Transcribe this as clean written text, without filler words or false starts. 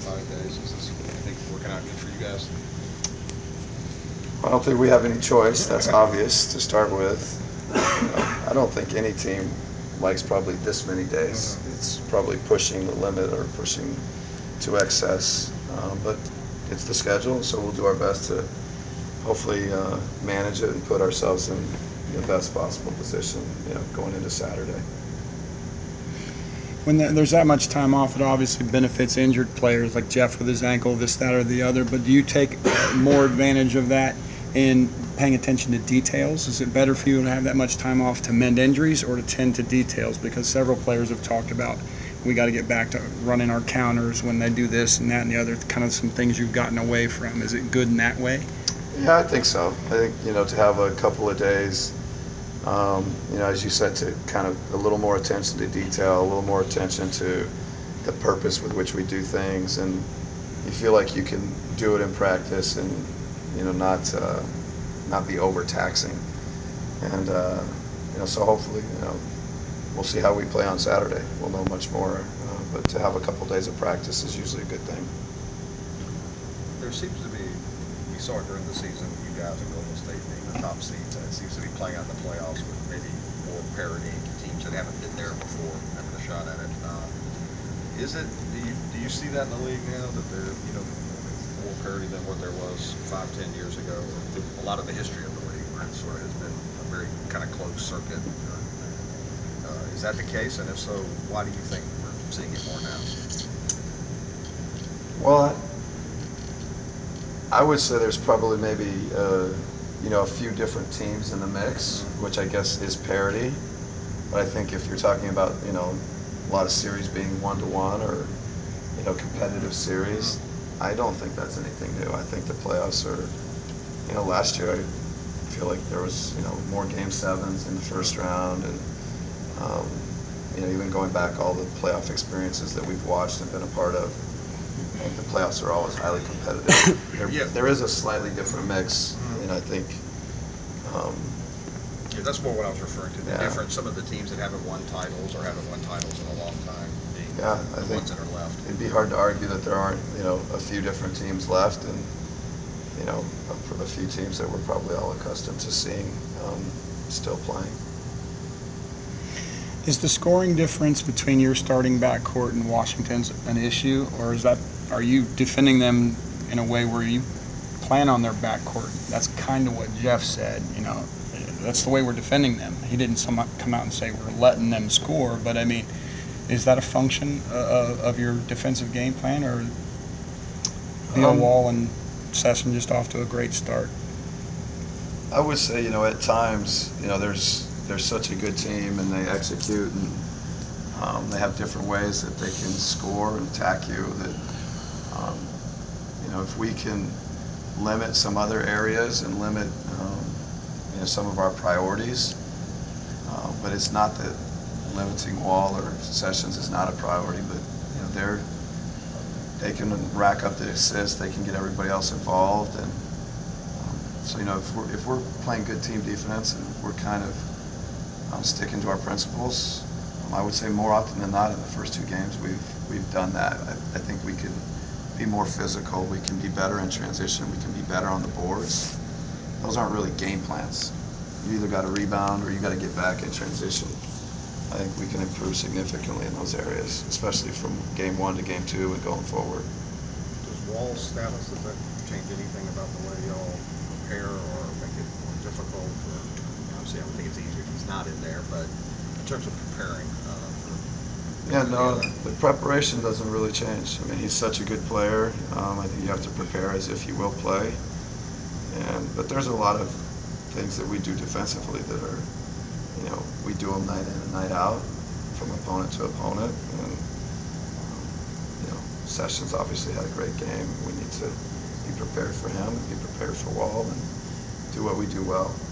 5 days? Is this, you think, working out good for you guys? I don't think we have any choice. That's obvious to start with. I don't think any team likes probably this many days. Mm-hmm. It's probably pushing the limit or pushing to excess. But it's the schedule, so we'll do our best to hopefully manage it and put ourselves in the best possible position, going into Saturday. When there's that much time off, it obviously benefits injured players like Jeff with his ankle, this, that, or the other. But do you take more advantage of that in paying attention to details? Is it better for you to have that much time off to mend injuries or to tend to details? Because several players have talked about we got to get back to running our counters when they do this and that and the other, kind of some things you've gotten away from. Is it good in that way? Yeah, I think so. I think, to have a couple of days, as you said, to kind of a little more attention to detail, a little more attention to the purpose with which we do things, and you feel like you can do it in practice and, not be overtaxing. And, so hopefully, we'll see how we play on Saturday. We'll know much more. But to have a couple days of practice is usually a good thing. There seems to be, we saw it during the season, you guys in Golden State being the top seeds, and it seems to be playing out in the playoffs with maybe more parity, teams that haven't been there before having a shot at it. Is it? Do you see that in the league now that there, more parity than what there was 5, 10 years ago, or through a lot of the history of the league, where it sort of has been a very kind of closed circuit? Is that the case? And if so, why do you think we're seeing it more now? Well, I would say there's probably maybe a few different teams in the mix, Mm-hmm. which I guess is parity. But I think if you're talking about a lot of series being 1-1 or competitive series, Mm-hmm. I don't think that's anything new. I think the playoffs are, last year I feel like there was more game sevens in the first Mm-hmm. round, and um, even going back all the playoff experiences that we've watched and been a part of, I think the playoffs are always highly competitive. There, Yeah. there is a slightly different mix, Mm-hmm. I think. Um, Yeah, that's more what I was referring to. The yeah, difference, some of the teams that haven't won titles or haven't won titles in a long time being yeah, I the think ones that are left. it'd be hard to argue that there aren't, a few different teams left, and a few teams that we're probably all accustomed to seeing still playing. Is the scoring difference between your starting backcourt and Washington's an issue, or are you defending them in a way where you plan on their backcourt? That's kind of what Jeff said. That's the way we're defending them. He didn't come out and say we're letting them score, but I mean, is that a function of your defensive game plan, or Beal, Um, Wall, and Session just off to a great start? I would say, at times, there's such a good team and they execute, and they have different ways that they can score and attack you. That um, if we can limit some other areas and limit some of our priorities, but it's not that limiting Wall or Sessions is not a priority, but they can rack up the assists, they can get everybody else involved, and so if we're playing good team defense and we're kind of sticking to our principles, I would say more often than not in the first two games we've done that. I think we can be more physical, we can be better in transition, we can be better on the boards. Those aren't really game plans. You either got to rebound or you got to get back in transition. I think we can improve significantly in those areas, especially from game one to game two and going forward. Does Wall's status, does that change anything about the way y'all prepare or make it more difficult? Or, obviously, I would think it's easier if he's not in there, but in terms of preparing Yeah, for the no, other. the preparation doesn't really change. I mean, he's such a good player. I think you have to prepare as if you will play. But there's a lot of things that we do defensively that are, we do them night in and night out, from opponent to opponent. And Sessions obviously had a great game. We need to be prepared for him and be prepared for Wall and do what we do well.